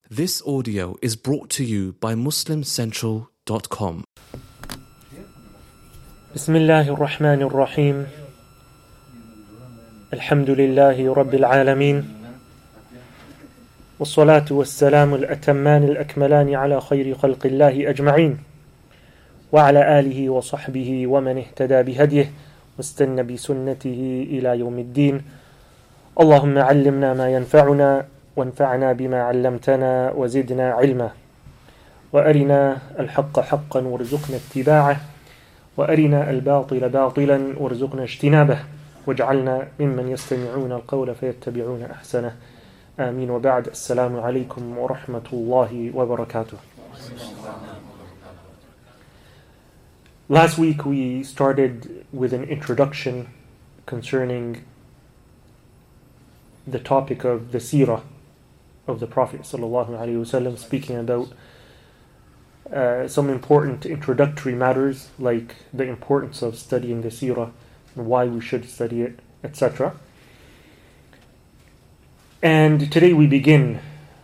This audio is brought to you by MuslimCentral.com. بسم الله الرحمن الرحيم الحمد لله رب العالمين والصلاة والسلام الأتمان الأكملان على خير خلق الله أجمعين وعلى آله وصحبه ومن اهتدى بهديه واستنى بسنته إلى يوم الدين. اللهم علمنا ما ينفعنا وانفعنا بما علمتنا وزدنا علما وأرنا الحق حقا وارزقنا اتباعه وأرنا الباطل باطلا وارزقنا اجتنابه واجعلنا ممن يستمعون القول فيتبعون أحسنه. آمين. وبعد. السلام عليكم ورحمة الله وبركاته. Last week we started with an introduction concerning the topic of the seerah of the Prophet ﷺ, speaking about some important introductory matters like the importance of studying the seerah and why we should study it, etc. And today we begin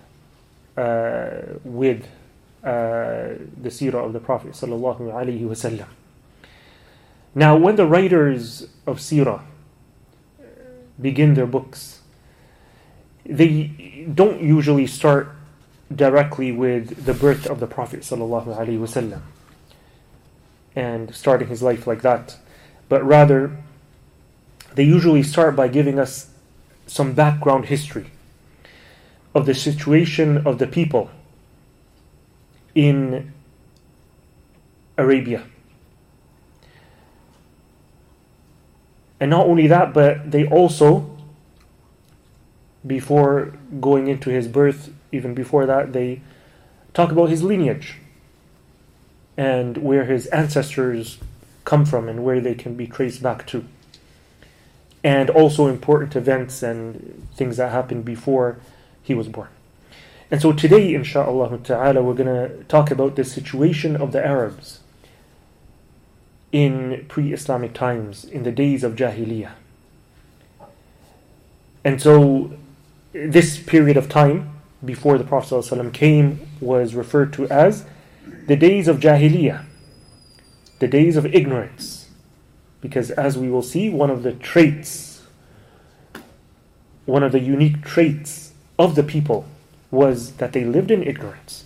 with the seerah of the Prophet ﷺ. Now, when the writers of seerah begin their books, they don't usually start directly with the birth of the Prophet ﷺ and starting his life like that, but rather they usually start by giving us some background history of the situation of the people in Arabia. And not only that, but they also, before going into his birth, even before that, they talk about his lineage and where his ancestors come from and where they can be traced back to. And also important events and things that happened before he was born. And so today, insha'Allah ta'ala, we're going to talk about the situation of the Arabs in pre-Islamic times, in the days of Jahiliyyah. And so this period of time before the Prophet ﷺ came was referred to as the days of Jahiliyyah, the days of ignorance. Because as we will see, one of the unique traits of the people was that they lived in ignorance.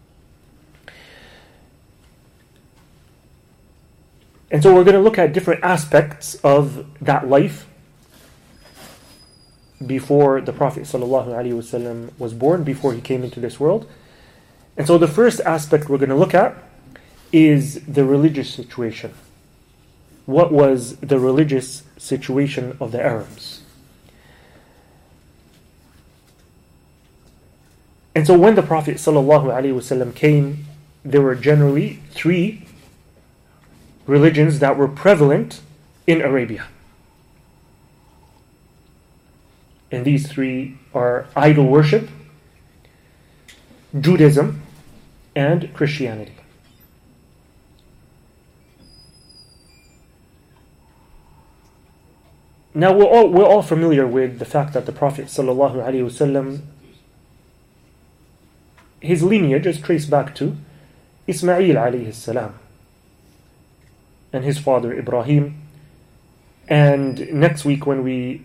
And so we're going to look at different aspects of that life before the Prophet ﷺ was born, before he came into this world. And so the first aspect we're going to look at is the religious situation. What was the religious situation of the Arabs? And so when the Prophet ﷺ came, there were generally three religions that were prevalent in Arabia. And these three are idol worship, Judaism, and Christianity. Now we're all familiar with the fact that the Prophet ﷺ, his lineage is traced back to Ismail alayhi salam and his father Ibrahim. And next week when we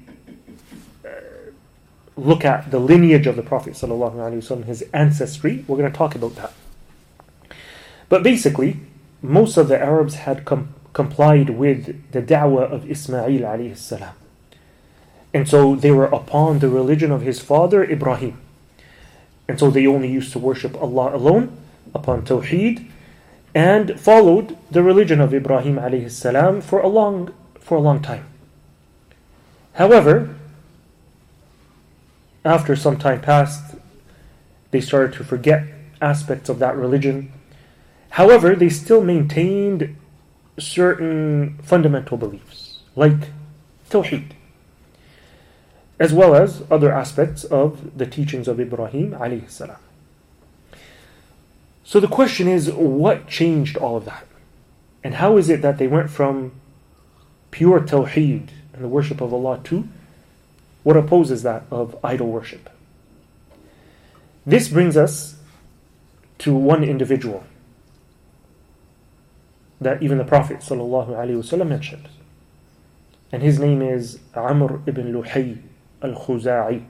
look at the lineage of the Prophet ﷺ, his ancestry, we're going to talk about that. But basically, most of the Arabs had complied with the da'wah of Ismail alayhi salam. And so they were upon the religion of his father Ibrahim. And so they only used to worship Allah alone, upon Tawheed, and followed the religion of Ibrahim alayhi salam for a long time. However, after some time passed, they started to forget aspects of that religion. However, they still maintained certain fundamental beliefs, like Tawheed, as well as other aspects of the teachings of Ibrahim alayhi salam. So the question is, what changed all of that? And how is it that they went from pure Tawheed and the worship of Allah to what opposes that of idol worship? This brings us to one individual that even the Prophet ﷺ mentioned. And his name is Amr ibn Luhay al-Khuza'i.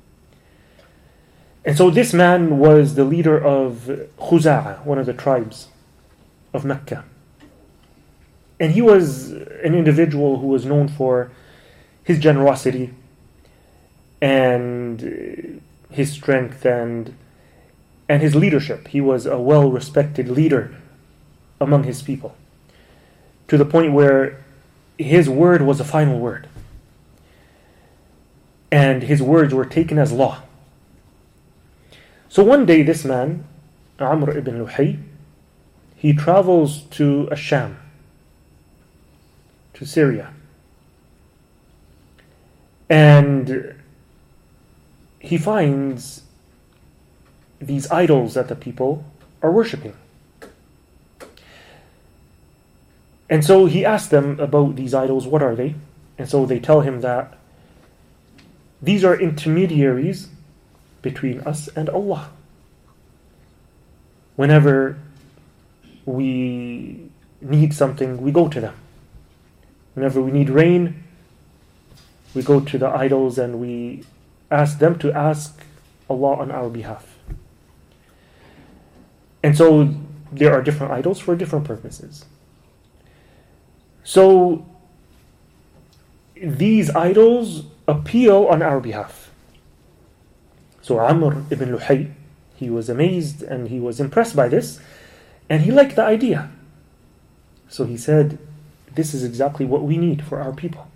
And so this man was the leader of Khuza'a, one of the tribes of Mecca. And he was an individual who was known for his generosity and his strength and his leadership. He was a well-respected leader among his people, to the point where his word was a final word. And his words were taken as law. So one day this man, Amr ibn Luhay, he travels to Sham, to Syria. And he finds these idols that the people are worshipping. And so he asks them about these idols, what are they? And so they tell him that these are intermediaries between us and Allah. Whenever we need something, we go to them. Whenever we need rain, we go to the idols and we ask them to ask Allah on our behalf. And so there are different idols for different purposes. So these idols appeal on our behalf. So Amr ibn Luhay, he was amazed and he was impressed by this, and he liked the idea. So he said, this is exactly what we need for our people.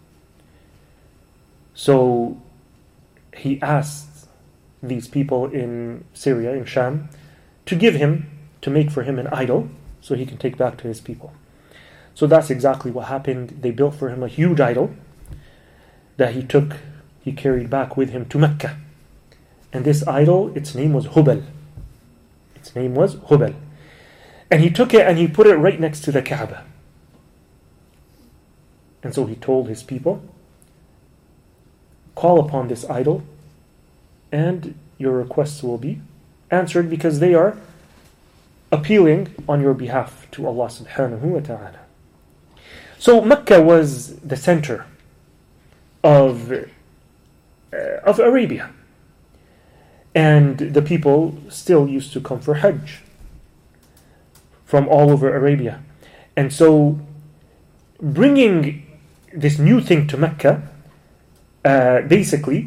So he asked these people in Syria, in Sham, to make for him an idol so he can take back to his people. So that's exactly what happened. They built for him a huge idol that he carried back with him to Mecca. And this idol, its name was Hubal. And he took it and he put it right next to the Kaaba. And so he told his people, call upon this idol and your requests will be answered, because they are appealing on your behalf to Allah subhanahu wa ta'ala. So Mecca was the center of Arabia. And the people still used to come for Hajj from all over Arabia. And so bringing this new thing to Mecca, basically,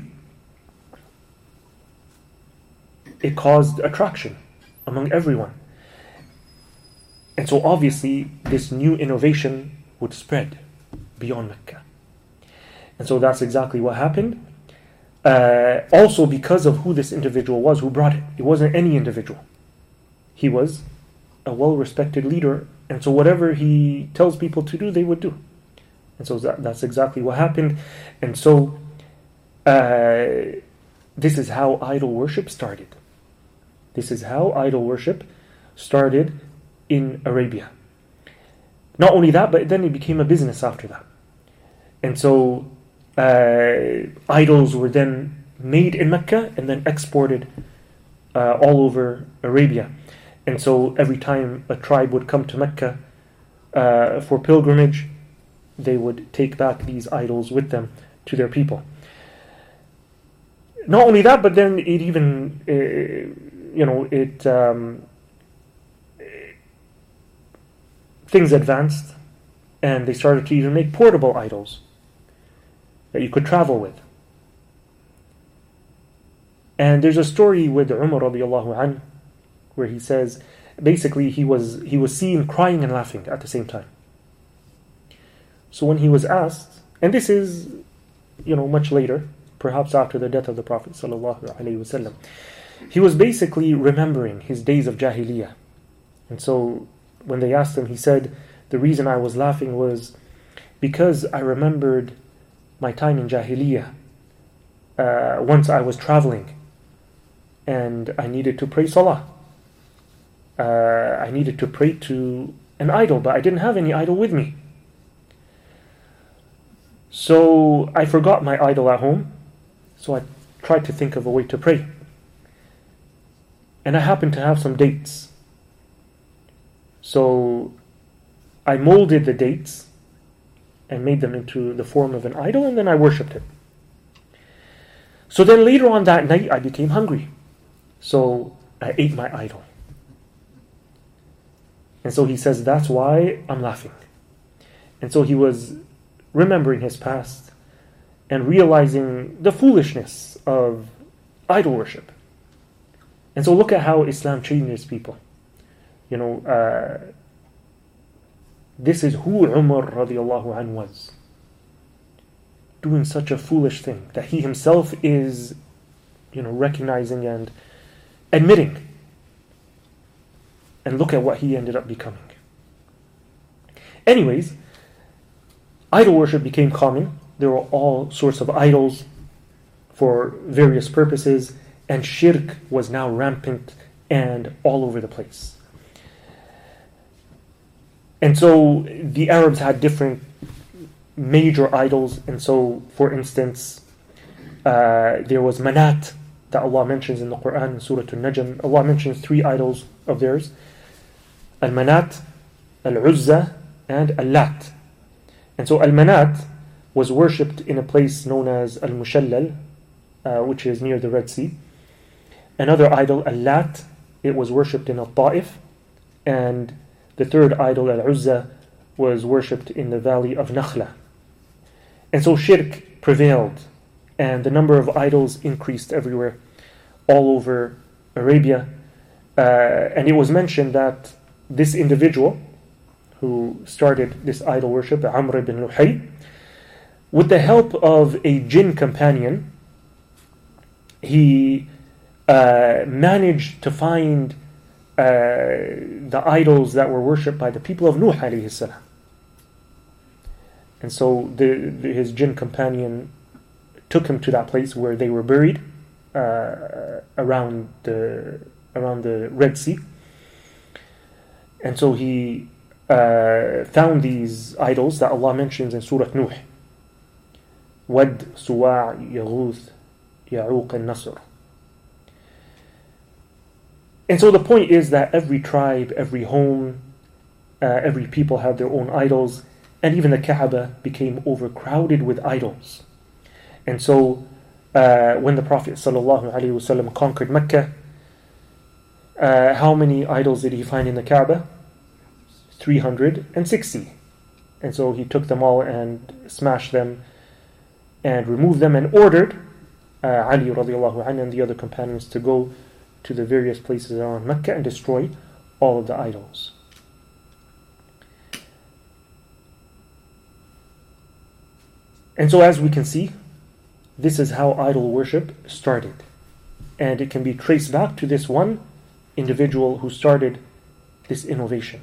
it caused attraction among everyone. And so obviously this new innovation would spread beyond Mecca. And so that's exactly what happened. Also because of who this individual was who brought it. It wasn't any individual. He was a well-respected leader, and so whatever he tells people to do, they would do. And so that's exactly what happened. And so this is how idol worship started. This is how idol worship started in Arabia. Not only that, but then it became a business after that. And so idols were then made in Mecca and then exported all over Arabia. And so every time a tribe would come to Mecca for pilgrimage, they would take back these idols with them to their people. Not only that, but then it even, things advanced, and they started to even make portable idols that you could travel with. And there's a story with Umar radiallahu anhu where he says, basically he was seen crying and laughing at the same time. So when he was asked, and this is, much later, perhaps after the death of the Prophet sallallahu alaihi wasallam, he was basically remembering his days of Jahiliyyah. And so when they asked him, he said, the reason I was laughing was because I remembered my time in Jahiliyyah. Once I was traveling and I needed to pray salah. I needed to pray to an idol, but I didn't have any idol with me. So I forgot my idol at home. So I tried to think of a way to pray. and I happened to have some dates. So I molded the dates and made them into the form of an idol, and then I worshipped it. So then later on that night, I became hungry. So I ate my idol. And so he says, that's why I'm laughing. And so he was remembering his past and realizing the foolishness of idol worship. And so look at how Islam changes people. You know, this is who Umar radiallahu anhu was. Doing such a foolish thing that he himself is, recognizing and admitting. And look at what he ended up becoming. Anyways, idol worship became common. There were all sorts of idols for various purposes, and shirk was now rampant and all over the place. And so the Arabs had different major idols. And so, for instance, there was Manat that Allah mentions in the Quran in Surah Al-Najm. Allah mentions 3 idols of theirs: Al-Manat, Al-Uzza, and Al-Lat. And so Al-Manat was worshipped in a place known as Al-Mushallal, which is near the Red Sea. Another idol, Al-Lat, it was worshipped in Al-Ta'if. And the third idol, Al-Uzza, was worshipped in the valley of Nakhla. And so shirk prevailed, and the number of idols increased everywhere, all over Arabia. And it was mentioned that this individual who started this idol worship, Amr ibn Luhay, with the help of a jinn companion, he managed to find the idols that were worshipped by the people of Nuh alayhi salam. And so his jinn companion took him to that place where they were buried around the Red Sea. And so he found these idols that Allah mentions in Surah Nuh: Wad, Suwa', Yaghuth, Ya'uq, and Nasr. And so the point is that every tribe, every home, every people had their own idols, and even the Kaaba became overcrowded with idols. And so when the Prophet ﷺ conquered Mecca, how many idols did he find in the Kaaba? 360. And so he took them all and smashed them and removed them, and ordered Ali radiallahu anhu and the other companions to go to the various places around Mecca and destroy all of the idols. And so as we can see, this is how idol worship started. And it can be traced back to this one individual who started this innovation.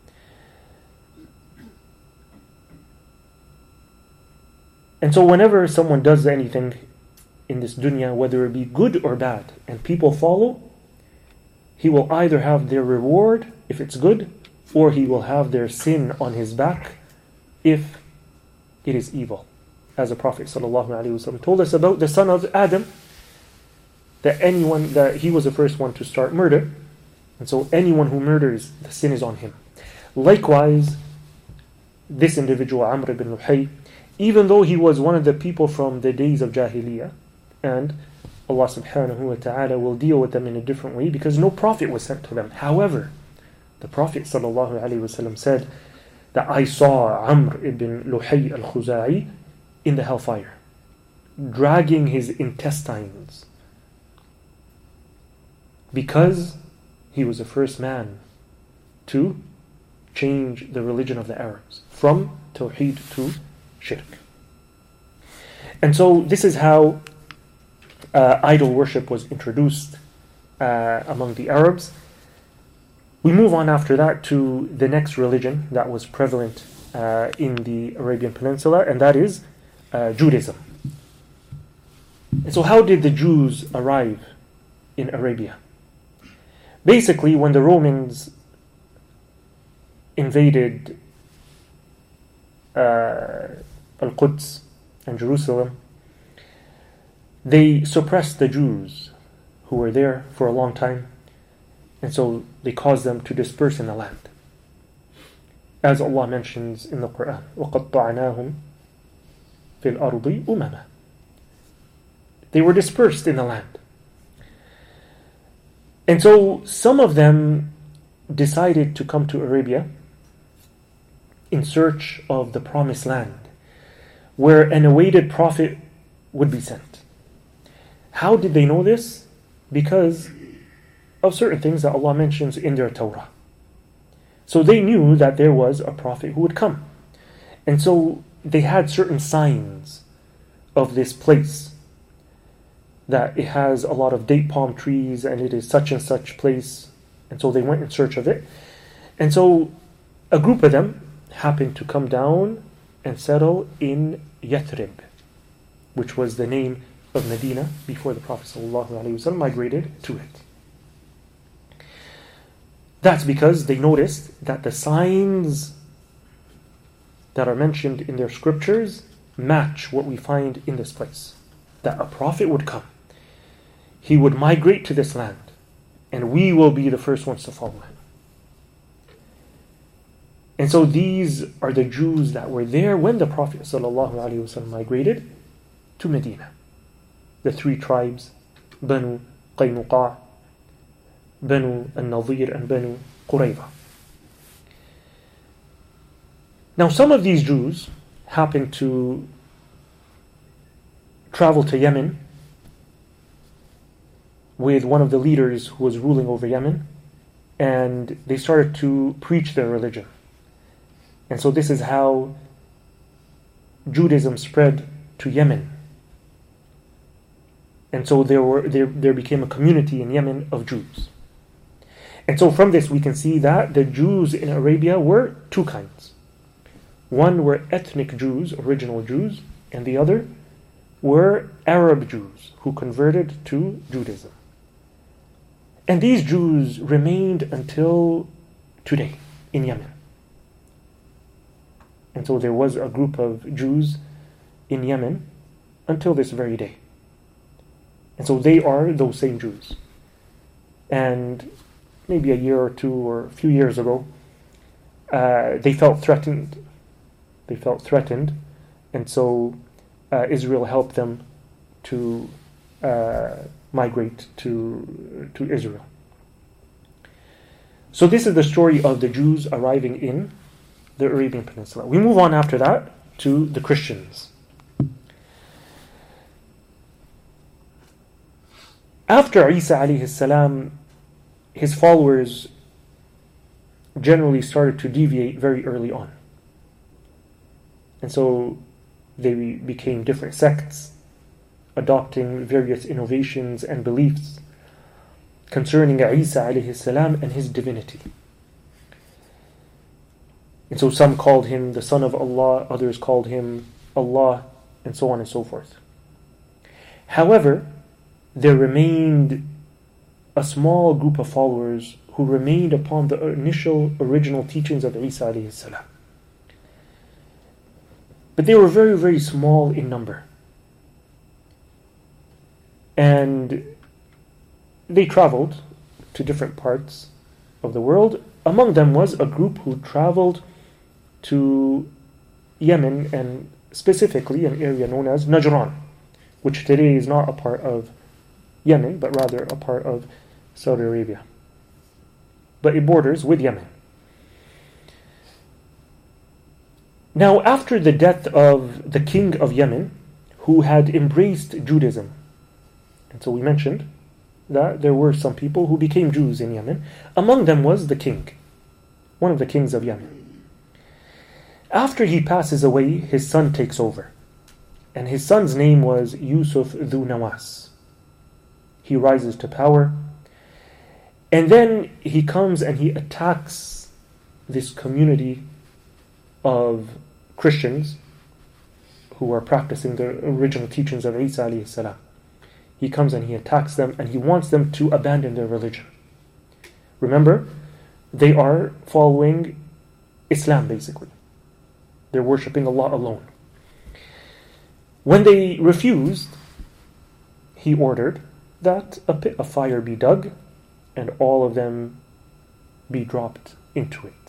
And so whenever someone does anything in this dunya, whether it be good or bad, and people follow, he will either have their reward if it's good, or he will have their sin on his back if it is evil. As the Prophet ﷺ told us about the son of Adam, that he was the first one to start murder, and so anyone who murders, the sin is on him. Likewise, this individual, Amr ibn Luhay, even though he was one of the people from the days of Jahiliyyah, and Allah subhanahu wa ta'ala will deal with them in a different way because no prophet was sent to them. However, the Prophet sallallahu alaihi wasallam said that I saw Amr ibn Luhay al-Khuza'i in the hellfire, dragging his intestines, because he was the first man to change the religion of the Arabs from Tawheed to Shirk. And so this is how idol worship was introduced among the Arabs. We move on after that to the next religion that was prevalent in the Arabian Peninsula, and that is Judaism. And so how did the Jews arrive in Arabia? Basically, when the Romans invaded Al-Quds and Jerusalem, they suppressed the Jews who were there for a long time. And so they caused them to disperse in the land. As Allah mentions in the Quran, وَقَطَّعْنَاهُمْ فِي الْأَرْضِ أُمَمًا. They were dispersed in the land. And so some of them decided to come to Arabia in search of the promised land, where an awaited prophet would be sent. How did they know this? Because of certain things that Allah mentions in their Torah. So they knew that there was a prophet who would come. And so they had certain signs of this place, that it has a lot of date palm trees and it is such and such place. And so they went in search of it. And so a group of them happened to come down and settle in Yathrib, which was the name of Medina before the Prophet ﷺ migrated to it. That's because they noticed that the signs that are mentioned in their scriptures match what we find in this place. That a prophet would come. He would migrate to this land, and we will be the first ones to follow him. And so these are the Jews that were there when the Prophet ﷺ migrated to Medina. The three tribes, Banu Qaynuqa, Banu al-Nadir, and Banu Qurayza. Now some of these Jews happened to travel to Yemen with one of the leaders who was ruling over Yemen, and they started to preach their religion. And so this is how Judaism spread to Yemen. And so there became a community in Yemen of Jews. And so from this we can see that the Jews in Arabia were two kinds. One were ethnic Jews, original Jews, and the other were Arab Jews who converted to Judaism. And these Jews remained until today in Yemen. And so there was a group of Jews in Yemen until this very day. And so they are those same Jews. And maybe a year or two or a few years ago, they felt threatened. And so Israel helped them to migrate to Israel. So this is the story of the Jews arriving in the Arabian Peninsula. We move on after that to the Christians. After Isa alayhi salam, his followers generally started to deviate very early on. And so they became different sects, adopting various innovations and beliefs concerning Isa alayhi salam and his divinity. And so some called him the Son of Allah, others called him Allah, and so on and so forth. However, there remained a small group of followers who remained upon the initial original teachings of Isa alayhi salam. But they were very, very small in number. And they traveled to different parts of the world. Among them was a group who traveled to Yemen, and specifically an area known as Najran, which today is not a part of Yemen, but rather a part of Saudi Arabia. But it borders with Yemen. Now, after the death of the king of Yemen, who had embraced Judaism, and so we mentioned that there were some people who became Jews in Yemen. Among them was the king, one of the kings of Yemen. After he passes away, his son takes over. And his son's name was Yusuf Dhu Nawas. He rises to power. And then he comes and he attacks this community of Christians who are practicing the original teachings of Isa alayhi salam. He comes and he attacks them, and he wants them to abandon their religion. Remember, they are following Islam basically. They're worshipping Allah alone. When they refused, he ordered that a pit of fire be dug, and all of them be dropped into it.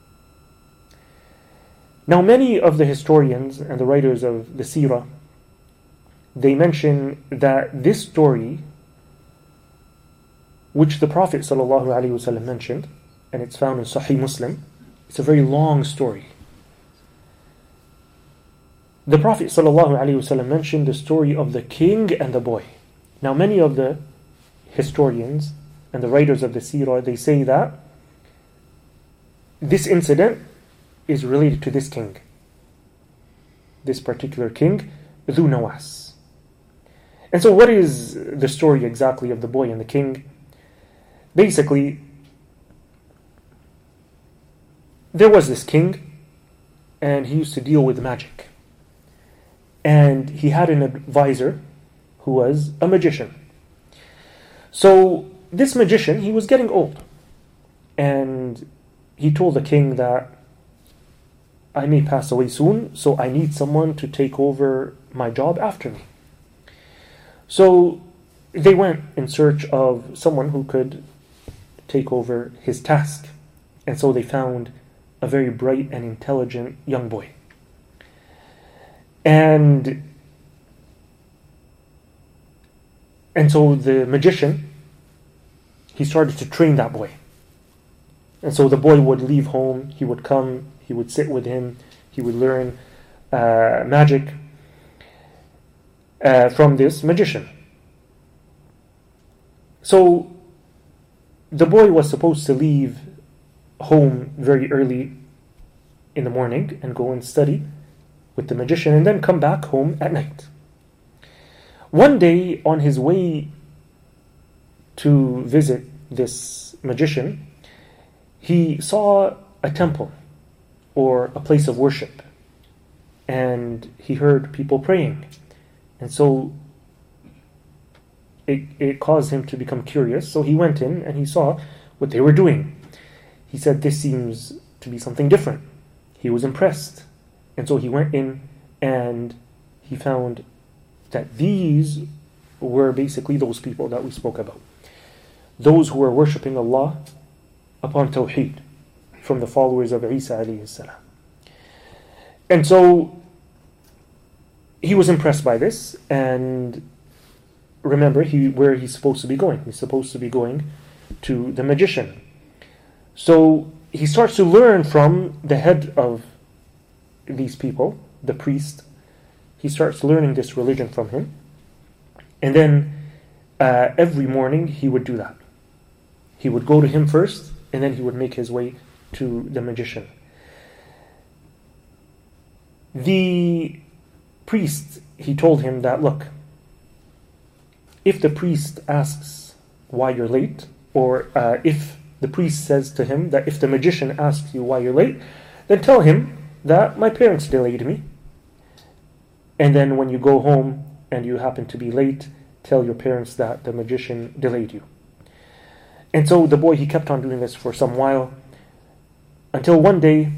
Now, many of the historians and the writers of the seerah, they mention that this story, which the Prophet ﷺ mentioned, and it's found in Sahih Muslim, it's a very long story. The Prophet ﷺ mentioned the story of the king and the boy. Now, many of the historians and the writers of the seerah, they say that this incident is related to this king, this particular king, Dhu Nawas. And so what is the story exactly of the boy and the king? Basically, there was this king, and he used to deal with magic. And he had an advisor who was a magician. So this magician, he was getting old. And he told the king that I may pass away soon, so I need someone to take over my job after me. So they went in search of someone who could take over his task. And so they found a very bright and intelligent young boy. And so the magician, he started to train that boy. And so the boy would leave home, he would come, he would sit with him, he would learn magic from this magician. So the boy was supposed to leave home very early in the morning and go and study with the magician and then come back home at night. One day, on his way to visit this magician, he saw a temple or a place of worship, and he heard people praying. And so it caused him to become curious. So he went in and he saw what they were doing. He said, this seems to be something different. He was impressed. And so he went in and he found that these were basically those people that we spoke about. Those who were worshipping Allah upon Tawheed, from the followers of Isa alayhi salam. And so he was impressed by this, and remember where he's supposed to be going. He's supposed to be going to the magician. So he starts to learn from the head of these people, the priest. He starts learning this religion from him. And then every morning he would do that. He would go to him first, and then he would make his way to the magician. The priest, he told him that, look, if the priest asks why you're late, or if the priest says to him that if the magician asks you why you're late, then tell him that my parents delayed me. And then when you go home and you happen to be late, tell your parents that the magician delayed you. And so the boy, he kept on doing this for some while, until one day,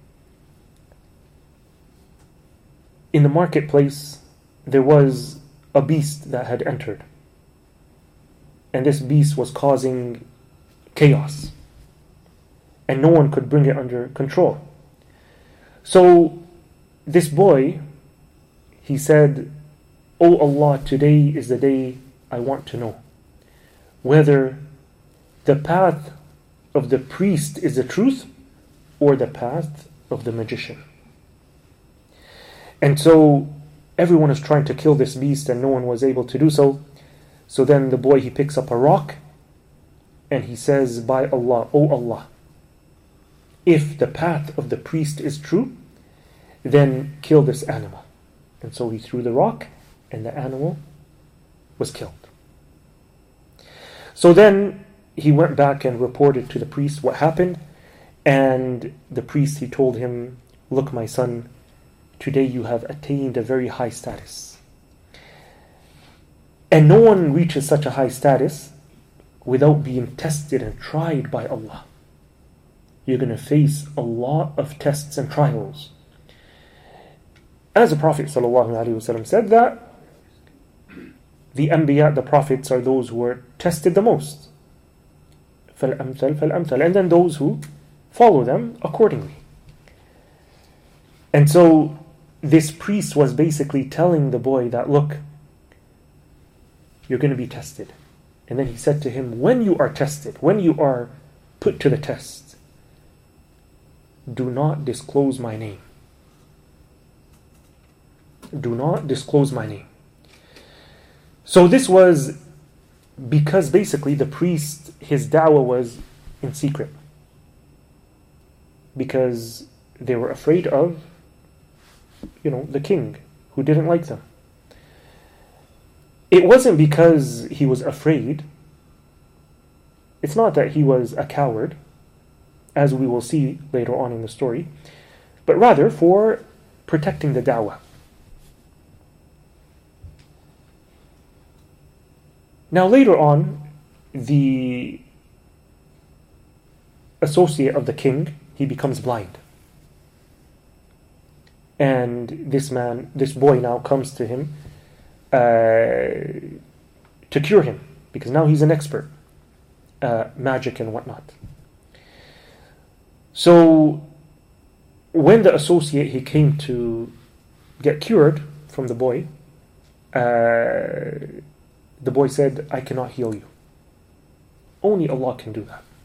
in the marketplace, there was a beast that had entered. And this beast was causing chaos. And no one could bring it under control. So this boy, he said, "O Allah, today is the day I want to know whether the path of the priest is the truth or the path of the magician." And so everyone is trying to kill this beast and no one was able to do so. So then the boy, he picks up a rock and he says, "By Allah, O Allah, if the path of the priest is true, then kill this animal." And so he threw the rock and the animal was killed. So then he went back and reported to the priest what happened. And the priest, he told him, "Look, my son, today you have attained a very high status. And no one reaches such a high status without being tested and tried by Allah. You're going to face a lot of tests and trials." As the Prophet ﷺ said that the Anbiya, the prophets, are those who are tested the most. فَالْأَمْثَلْ فَالْأَمْثَلْ, and then those who follow them accordingly. And so this priest was basically telling the boy that, look, you're going to be tested. And then he said to him, when you are tested, when you are put to the test, do not disclose my name. Do not disclose my name. So this was because basically the priest, his da'wah was in secret. Because they were afraid of, the king, who didn't like them. It wasn't because he was afraid. It's not that he was a coward, as we will see later on in the story, but rather for protecting the da'wah. Now later on, the associate of the king, he becomes blind. And this boy now comes to him to cure him, because now he's an expert, magic and whatnot. So when the associate, he came to get cured from the boy said, I cannot heal you. Only Allah can do that.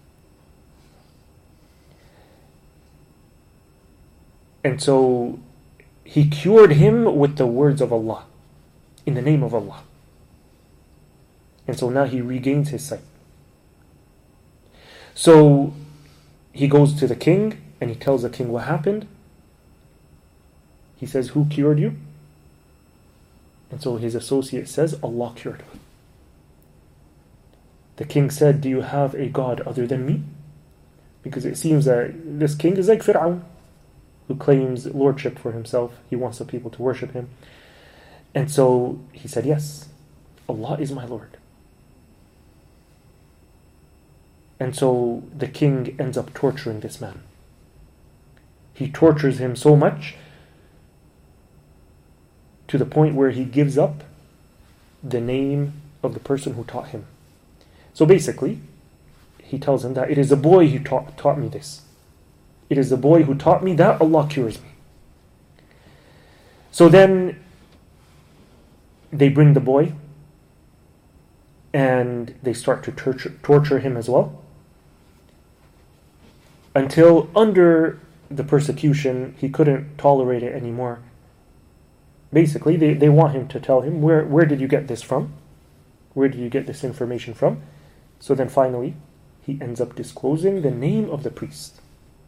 And so he cured him with the words of Allah, in the name of Allah. And so now he regains his sight. So he goes to the king and he tells the king what happened. He says, who cured you? And so his associate says, Allah cured him. The king said, do you have a God other than me? Because it seems that this king is like Fir'aun, who claims lordship for himself. He wants the people to worship him. And so he said, yes, Allah is my Lord. And so the king ends up torturing this man. He tortures him so much to the point where he gives up the name of the person who taught him. So basically, he tells him that it is the boy who taught me this. It is the boy who taught me that Allah cures me. So then they bring the boy and they start to torture him as well, until under the persecution he couldn't tolerate it anymore. Basically they want him to tell him, where did you get this from? Where did you get this information from? So then finally he ends up disclosing the name of the priest.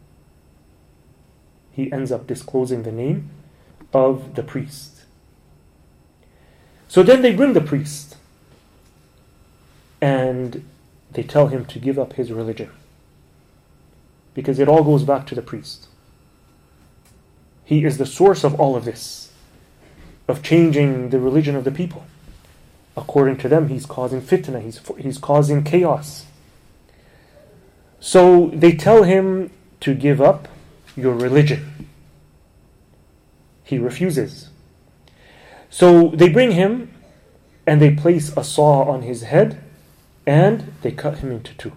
He ends up disclosing the name of the priest. So then they bring the priest and they tell him to give up his religion, because it all goes back to the priest. He is the source of all of this, of changing the religion of the people. According to them, he's causing fitna, he's causing chaos. So they tell him to give up your religion. He refuses. So they bring him and they place a saw on his head and they cut him into two.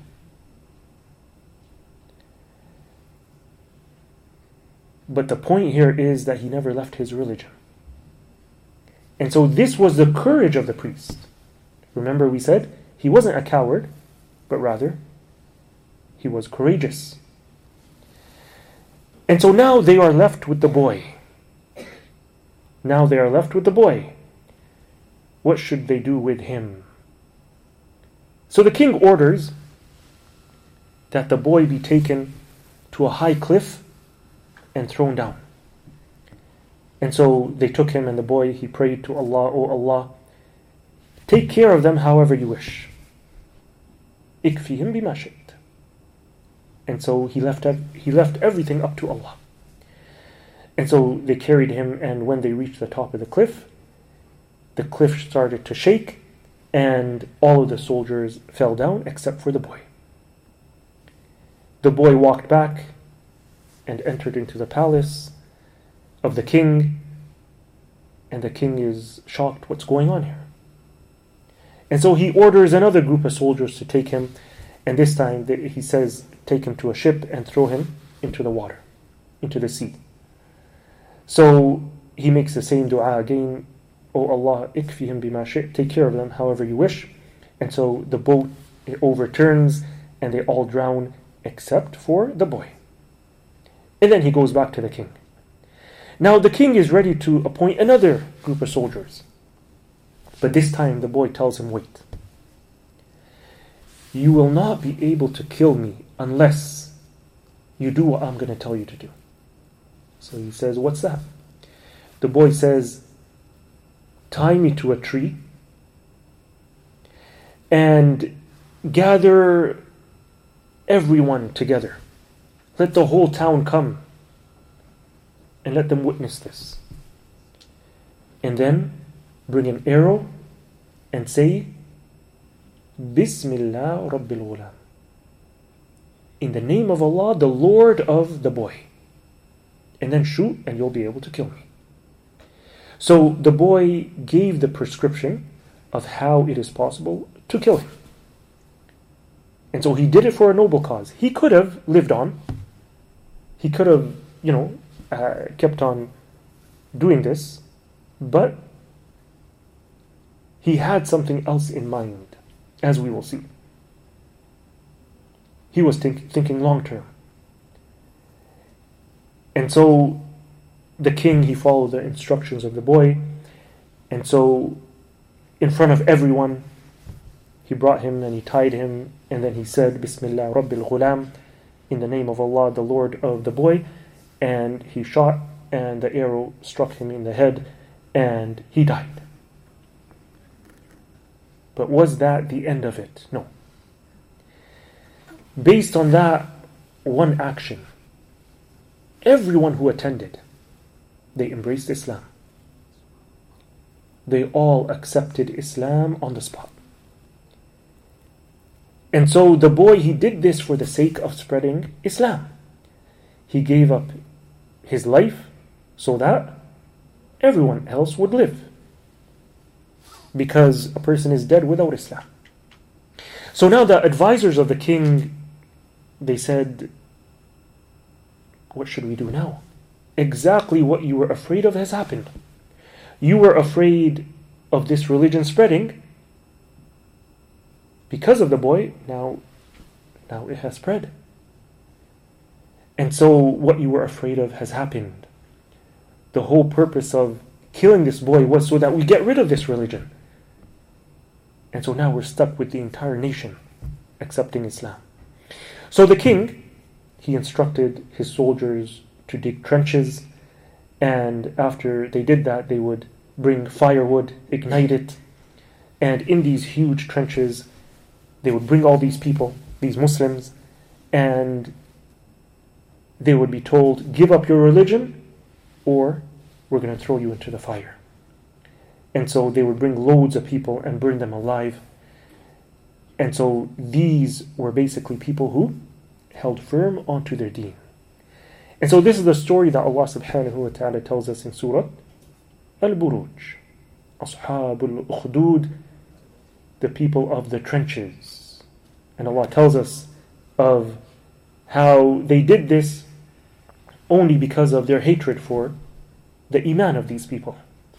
But the point here is that he never left his religion. And so this was the courage of the priest. Remember we said he wasn't a coward, but rather he was courageous. And so now they are left with the boy. Now they are left with the boy. What should they do with him? So the king orders that the boy be taken to a high cliff and thrown down. And so they took him, and the boy, he prayed to Allah, "O Allah, take care of them however you wish. Ikfihim bima shi'ta." And so he left everything up to Allah. And so they carried him, and when they reached the top of the cliff started to shake, and all of the soldiers fell down except for the boy. The boy walked back and entered into the palace of the king, and the king is shocked, what's going on here? And so he orders another group of soldiers to take him, And this time he says, take him to a ship and throw him into the water, into the sea. So he makes the same dua again, O Allah, ikfihim bima shi't, take care of them however you wish. And so the boat, it overturns and they all drown except for the boy. And then he goes back to the king. Now the king is ready to appoint another group of soldiers. But this time the boy tells him, wait. You will not be able to kill me unless you do what I'm going to tell you to do. So he says, what's that? The boy says, tie me to a tree and gather everyone together. Let the whole town come and let them witness this. And then bring an arrow and say, Bismillah Rabbil Ghulam. In the name of Allah, the Lord of the boy. And then shoot and you'll be able to kill me. So the boy gave the prescription of how it is possible to kill him. And so he did it for a noble cause. He could have lived on. He could have, kept on doing this. But he had something else in mind, as we will see. He was thinking long term. And so the king, he followed the instructions of the boy. And so in front of everyone, he brought him and he tied him. And then he said, Bismillah Rabbil Ghulam, in the name of Allah, the Lord of the boy. And he shot and the arrow struck him in the head and he died. But was that the end of it? No. Based on that one action, everyone who attended, they embraced Islam. They all accepted Islam on the spot. And so the boy, he did this for the sake of spreading Islam. He gave up his life so that everyone else would live. Because a person is dead without Islam. So now the advisors of the king, they said, what should we do now? Exactly what you were afraid of has happened. You were afraid of this religion spreading. Because of the boy, now it has spread. And so what you were afraid of has happened. The whole purpose of killing this boy was so that we get rid of this religion. And so now we're stuck with the entire nation accepting Islam. So the king, he instructed his soldiers to dig trenches, and after they did that, they would bring firewood, ignite it, and in these huge trenches, they would bring all these people, these Muslims, and they would be told, give up your religion, or we're going to throw you into the fire. And so they would bring loads of people and burn them alive. And so these were basically people who held firm onto their deen. And so this is the story that Allah subhanahu wa ta'ala tells us in Surah Al-Buruj. Ashabul Ukhdud, the people of the trenches. And Allah tells us of how they did this only because of their hatred for the iman of these people.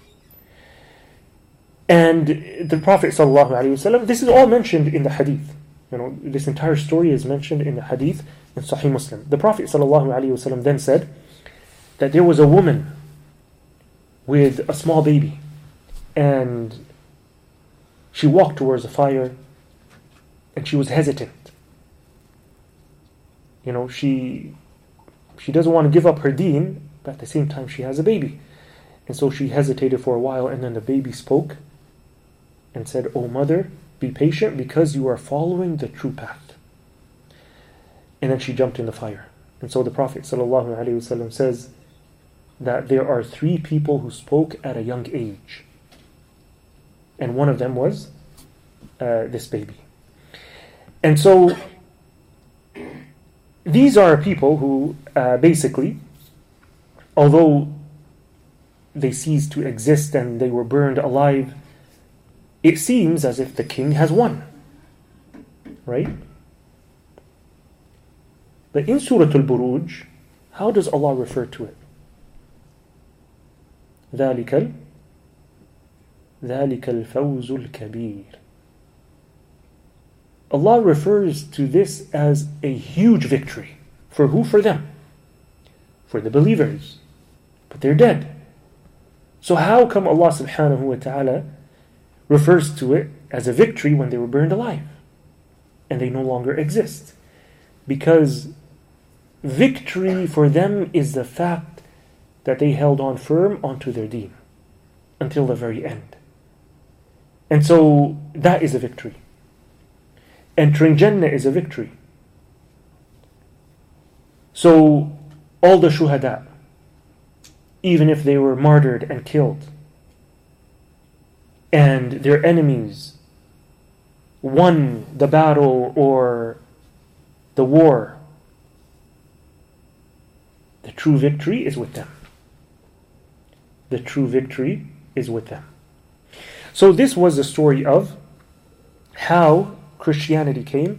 And the Prophet ﷺ, this is all mentioned in the hadith. This entire story is mentioned in the hadith in Sahih Muslim. The Prophet ﷺ then said that there was a woman with a small baby, and she walked towards the fire, and she was hesitant. She doesn't want to give up her deen, but at the same time she has a baby. And so she hesitated for a while, and then the baby spoke and said, "O mother, be patient because you are following the true path." And then she jumped in the fire. And so the Prophet ﷺ says that there are 3 people who spoke at a young age. And one of them was this baby. And so these are people who basically, although they ceased to exist and they were burned alive, it seems as if the king has won. Right? But in Surah Al-Buruj, how does Allah refer to it? ذَلِكَ الْفَوْزُ الْكَبِيرُ. Allah refers to this as a huge victory. For who? For them. For the believers. But they're dead. So how come Allah subhanahu wa ta'ala refers to it as a victory when they were burned alive and they no longer exist? Because victory for them is the fact that they held on firm onto their deen until the very end. And so that is a victory. Entering Jannah is a victory. So all the shuhada, even if they were martyred and killed, and their enemies won the battle or the war, the true victory is with them. The true victory is with them. So this was the story of how Christianity came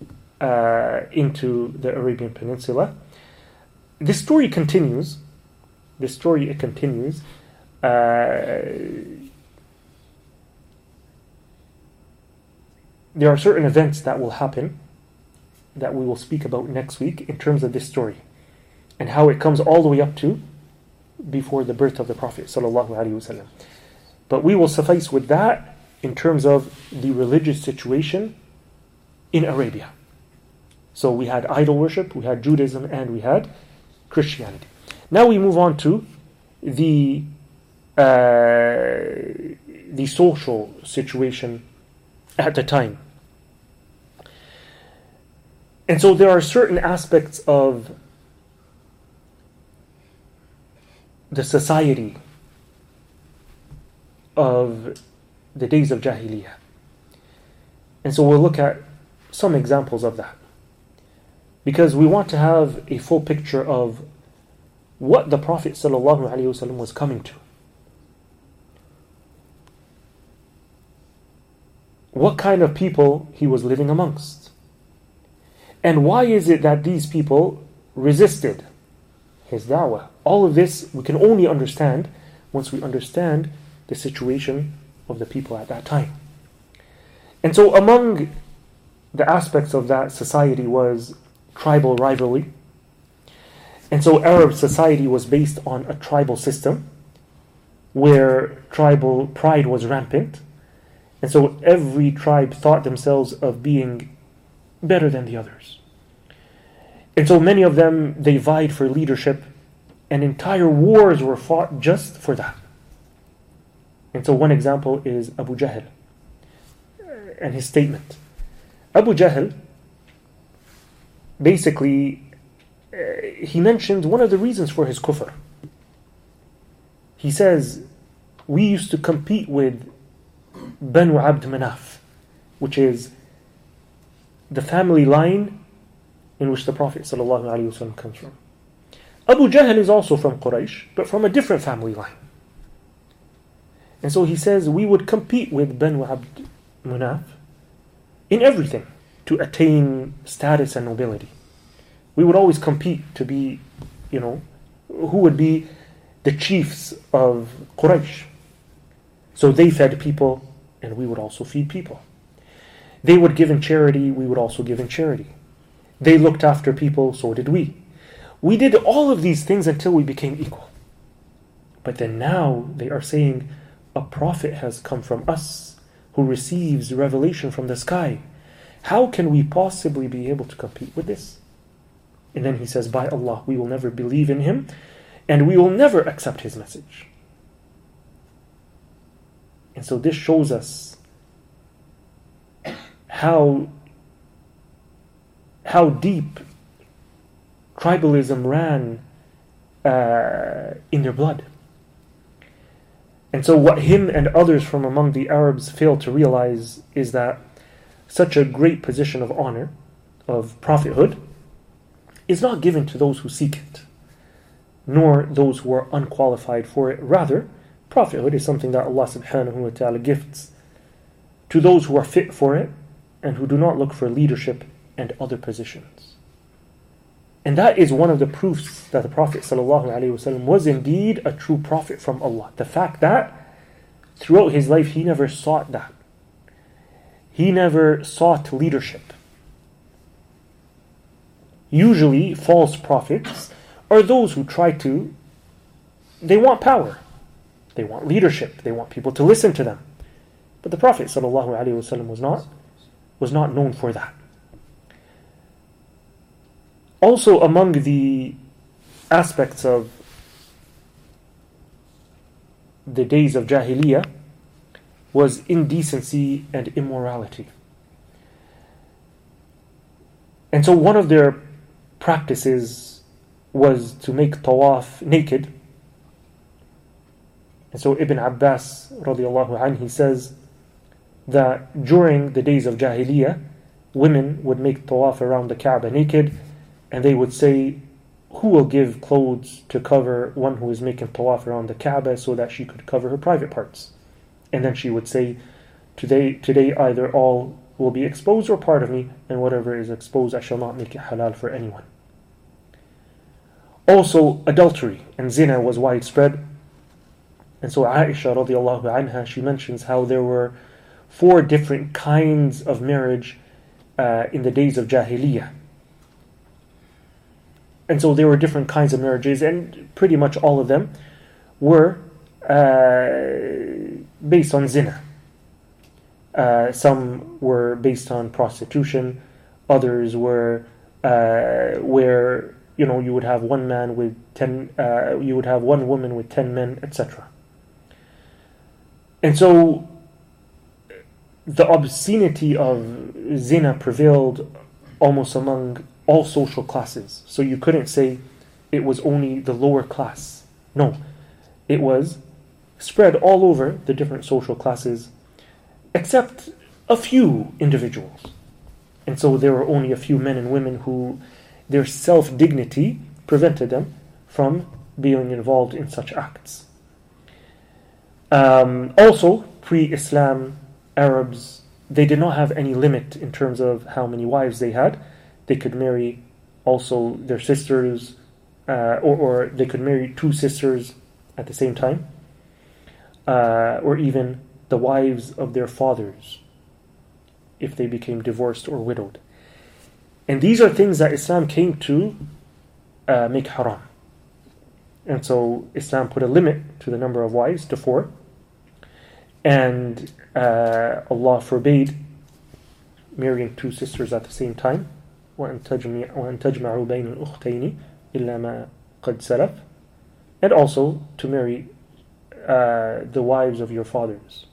into the Arabian Peninsula. This story continues. There are certain events that will happen that we will speak about next week in terms of this story and how it comes all the way up to before the birth of the Prophet ﷺ. But we will suffice with that in terms of the religious situation in Arabia. So we had idol worship, we had Judaism, and we had Christianity. Now we move on to the social situation at the time. And so there are certain aspects of the society of the days of Jahiliyyah. And so we'll look at some examples of that, because we want to have a full picture of what the Prophet ﷺ was coming to. What kind of people he was living amongst. And why is it that these people resisted his da'wah? All of this we can only understand once we understand the situation of the people at that time. And so among the aspects of that society was tribal rivalry. And so Arab society was based on a tribal system where tribal pride was rampant. And so every tribe thought themselves of being better than the others. And so many of them, they vied for leadership, and entire wars were fought just for that. And so one example is Abu Jahl and his statement. Abu Jahl, basically, he mentioned one of the reasons for his kufr. He says, we used to compete with Banu Abd Manaf, which is the family line in which the Prophet ﷺ comes from. Abu Jahl is also from Quraysh, but from a different family line. And so he says, we would compete with Banu Abd Manaf in everything to attain status and nobility. We would always compete to be, who would be the chiefs of Quraysh. So they fed people, and we would also feed people. They would give in charity, we would also give in charity. They looked after people, so did we. We did all of these things until we became equal. But then now they are saying, a prophet has come from us who receives revelation from the sky. How can we possibly be able to compete with this? And then he says, by Allah, we will never believe in him, and we will never accept his message. And so this shows us how deep tribalism ran in their blood. And so what him and others from among the Arabs failed to realize is that such a great position of honor, of prophethood, is not given to those who seek it, nor those who are unqualified for it. Rather, prophethood is something that Allah subhanahu wa ta'ala gifts to those who are fit for it and who do not look for leadership and other positions. And that is one of the proofs that the Prophet ﷺ was indeed a true prophet from Allah. The fact that throughout his life he never sought that. He never sought leadership. Usually false prophets are those who they want power. They want leadership. They want people to listen to them. But the Prophet ﷺ was not known for that. Also, among the aspects of the days of Jahiliyyah was indecency and immorality. And so one of their practices was to make tawaf naked. And so Ibn Abbas radiallahu anhu, he says that during the days of Jahiliyyah, women would make tawaf around the Kaaba naked, and they would say, who will give clothes to cover one who is making tawaf around the Kaaba so that she could cover her private parts? And then she would say, today either all will be exposed or part of me, and whatever is exposed I shall not make it halal for anyone. Also, adultery and zina was widespread. And so Aisha radiallahu anha, she mentions how there were 4 different kinds of marriage in the days of Jahiliyyah. And so there were different kinds of marriages, and pretty much all of them were based on zina. Some were based on prostitution. Others were where you would have one man with 10, you would have one woman with 10 men, etc. And so the obscenity of zina prevailed almost among all social classes. So you couldn't say it was only the lower class. No, it was spread all over the different social classes, except a few individuals. And so there were only a few men and women who their self-dignity prevented them from being involved in such acts. Also, pre-Islam Arabs, they did not have any limit in terms of how many wives they had. They could marry also their sisters, or they could marry 2 sisters at the same time, or even the wives of their fathers if they became divorced or widowed. And these are things that Islam came to make haram. And so Islam put a limit to the number of wives to 4. And Allah forbade marrying 2 sisters at the same time. وَأَن تَجْمَعُوا بَيْنَ الْأُخْتَيْنِ إِلَّا مَا قَدْ سَلَفَ. And also to marry the wives of your fathers.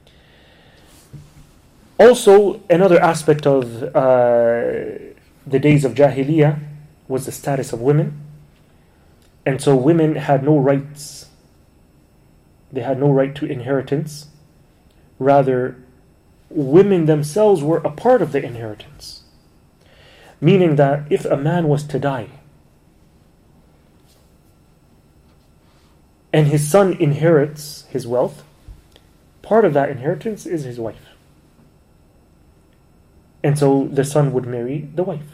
Also, another aspect of the days of Jahiliyyah was the status of women. And so women had no rights. They had no right to inheritance. Rather, women themselves were a part of the inheritance. Meaning that if a man was to die and his son inherits his wealth, part of that inheritance is his wife. And so the son would marry the wife.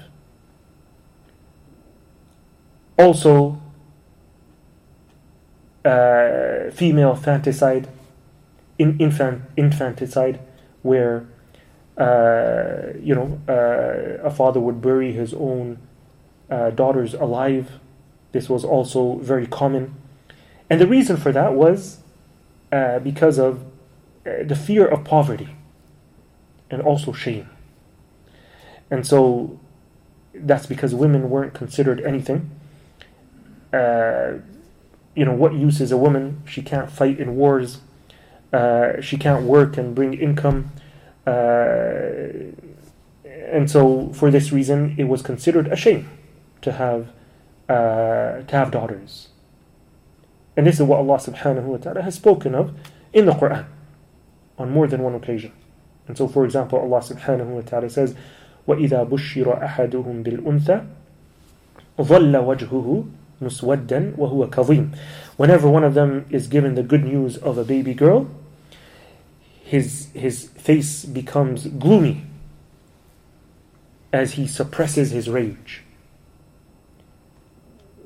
Also, female fanticide, infanticide, where a father would bury his own daughters alive. This was also very common. And the reason for that was because of the fear of poverty and also shame. And so that's because women weren't considered anything. What use is a woman? She can't fight in wars. She can't work and bring income. And so for this reason, it was considered a shame to have daughters. And this is what Allah subhanahu wa ta'ala has spoken of in the Quran on more than one occasion. And so, for example, Allah subhanahu wa ta'ala says, وَإِذَا بُشِّرَ أَحَدُهُمْ بِالْأُنْثَى ظَلَّ وَجْهُهُ مُسْوَدًّا وَهُوَ كَظِيمٌ. Whenever one of them is given the good news of a baby girl, his face becomes gloomy as he suppresses his rage.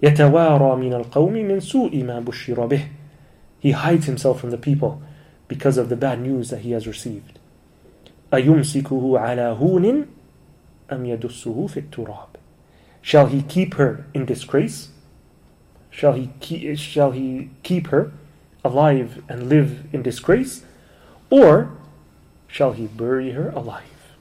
يَتَوَارَى مِنَ الْقَوْمِ مِنْ سُوءِ مَا بُشِّرَ بِهِ. He hides himself from the people because of the bad news that he has received. أَيُمْسِكُهُ عَلَى هُونٍ أَمْ يَدُسُّهُ فِي التُّرَابِ. Shall he keep her in disgrace? Shall he keep her alive and live in disgrace? Or shall he bury her alive?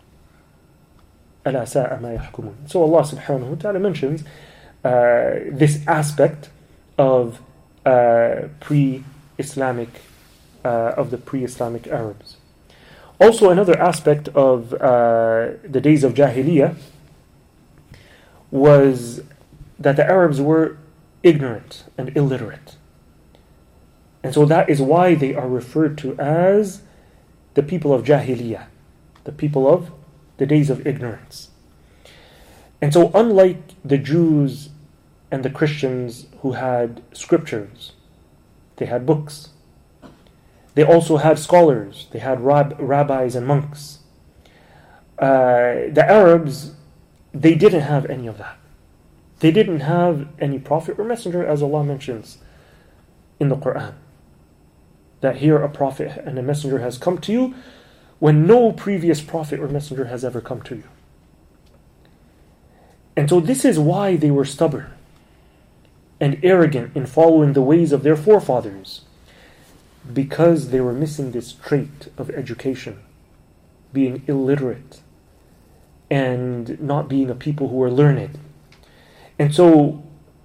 أَلَا سَاءَ مَا يَحْكُمُونَ. So Allah subhanahu wa ta'ala mentions this aspect of pre-Islamic of the pre-Islamic Arabs. Also, another aspect of the days of Jahiliyyah was that the Arabs were ignorant and illiterate. And so that is why they are referred to as the people of Jahiliyyah, the people of the days of ignorance. And so unlike the Jews and the Christians who had scriptures, they had books. They also had scholars. They had rabbis and monks. The Arabs, they didn't have any of that. They didn't have any prophet or messenger, as Allah mentions in the Quran. That here a prophet and a messenger has come to you when no previous prophet or messenger has ever come to you. And so this is why they were stubborn and arrogant in following the ways of their forefathers, because they were missing this trait of education, being illiterate and not being a people who are learned. And so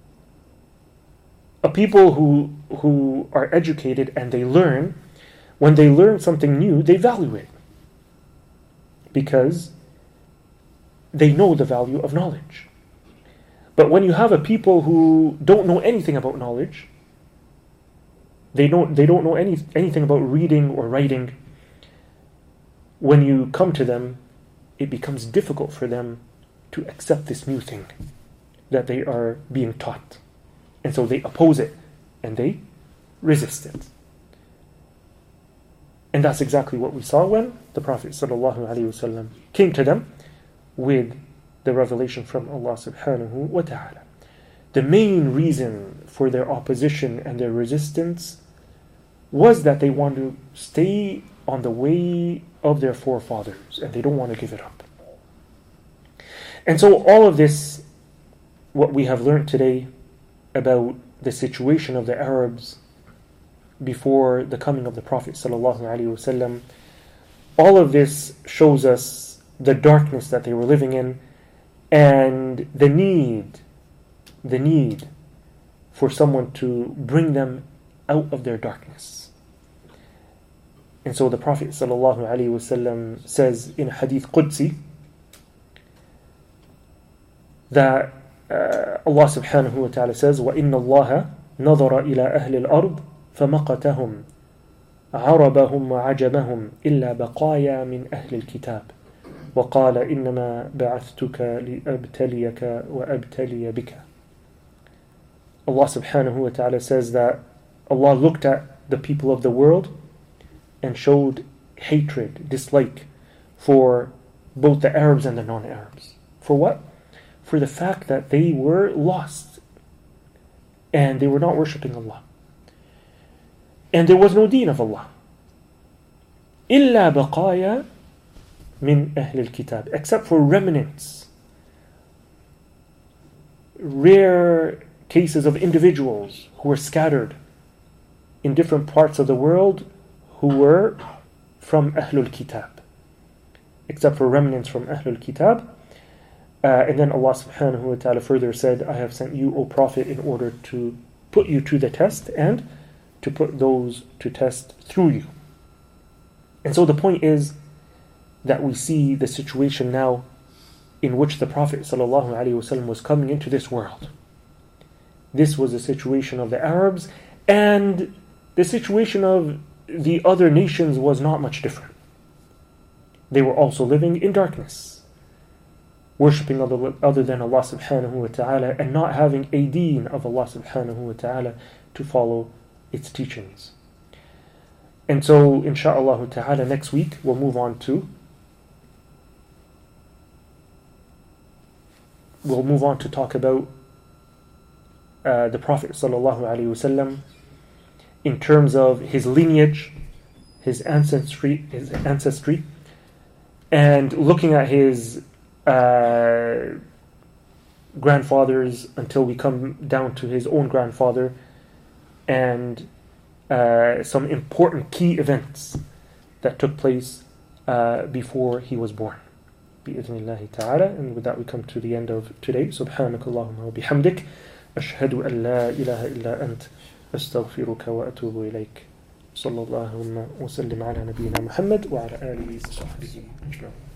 a people who are educated and they learn, when they learn something new, they value it because they know the value of knowledge. But when you have a people who don't know anything about knowledge, they don't know anything about reading or writing, when you come to them, it becomes difficult for them to accept this new thing that they are being taught. And so they oppose it and they resist it. And that's exactly what we saw when the Prophet ﷺ came to them with the revelation from Allah subhanahu wa ta'ala. The main reason for their opposition and their resistance was that they want to stay on the way of their forefathers and they don't want to give it up. And so all of this, what we have learned today about the situation of the Arabs before the coming of the Prophet ﷺ, all of this shows us the darkness that they were living in and the need for someone to bring them out of their darkness. And so the Prophet ﷺ says in a hadith Qudsi that Allah subhanahu wa ta'ala says, وَإِنَّ اللَّهَ نَظَرَ إِلَىٰ أَهْلِ الْأَرْضِ فَمَقَتَهُمْ عَرَبَهُمْ وَعَجَمَهُمْ إِلَّا بَقَايَا مِنْ أَهْلِ الْكِتَابِ وَقَالَ إِنَّمَا بَعَثْتُكَ لِأَبْتَلِيَكَ وَأَبْتَلِيَ بِكَ. Allah subhanahu wa ta'ala says that Allah looked at the people of the world and showed hatred, dislike for both the Arabs and the non-Arabs. For what? For the fact that they were lost and they were not worshipping Allah. And there was no deen of Allah. إِلَّا بَقَايَا مِنْ أَهْلِ الْكِتَابِ, except for remnants, rare cases of individuals who were scattered in different parts of the world who were from Ahlul Kitab, except for remnants from Ahlul Kitab. And then Allah subhanahu wa ta'ala further said, I have sent you, O Prophet, in order to put you to the test and to put those to test through you. And so the point is that we see the situation now in which the Prophet ﷺ was coming into this world. This was the situation of the Arabs, and the situation of the other nations was not much different. They were also living in darkness, worshipping other than Allah subhanahu wa ta'ala, and not having a deen of Allah subhanahu wa ta'ala to follow its teachings. And so, insha'Allah ta'ala, next week we'll move on to talk about the Prophet ﷺ in terms of his lineage, his ancestry, and looking at his grandfathers until we come down to his own grandfather, and some important key events that took place before he was born. بإذن ta'ala. And with that we come to the end of today. سبحانك اللهم وبحمدك أشهد أن لا إله إلا أنت أستغفرك وأتوب إليك. صلى الله وسلم على نبينا محمد وعلى آله وصحبه أجمعين.